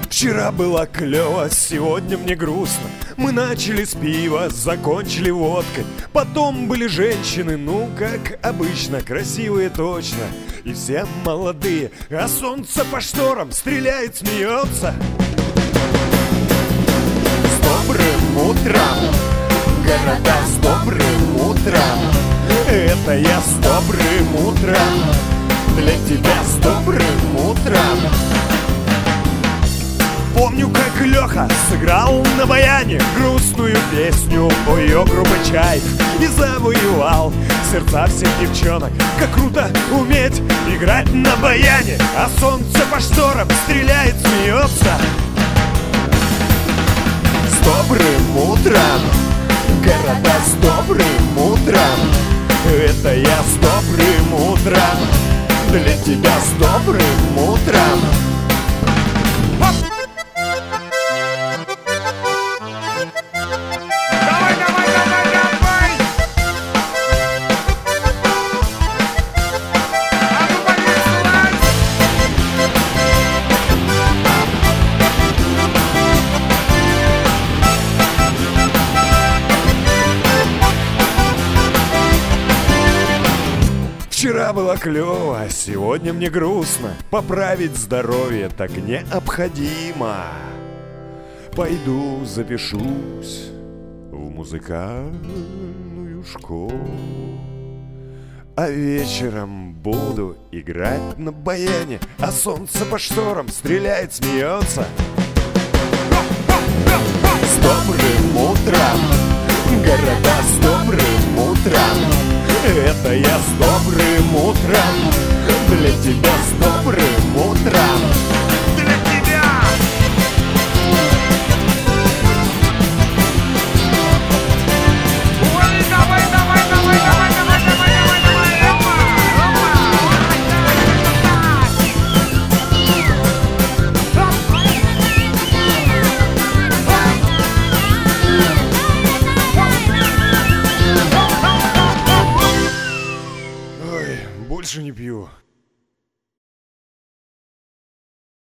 Вчера было клево, сегодня мне грустно. Мы начали с пива, закончили водкой. Потом были женщины, ну как обычно, красивые точно. И все молодые, а солнце по шторам стреляет, смеется. С добрым утром, города, с добрым утром. Это я с добрым утром, для тебя с добрым утром. Помню, как Леха сыграл на баяне грустную песню о ее грубый чай и завоевал сердца всех девчонок. Как круто уметь играть на баяне, а солнце по шторам стреляет, смеется. С добрым утром, города, с добрым утром. Это я с добрым утром, для тебя с добрым утром. Вчера было клево, а сегодня мне грустно. Поправить здоровье так необходимо. Пойду запишусь в музыкальную школу, а вечером буду играть на баяне, а солнце по шторам стреляет, смеется. С добрым утром, города, с добрым утром. Это я с добрым утром, для тебя с добрым утром. Для тебя! Ой, давай, давай, давай, давай, давай, давай, давай, давай, давай. Ой, больше не пью.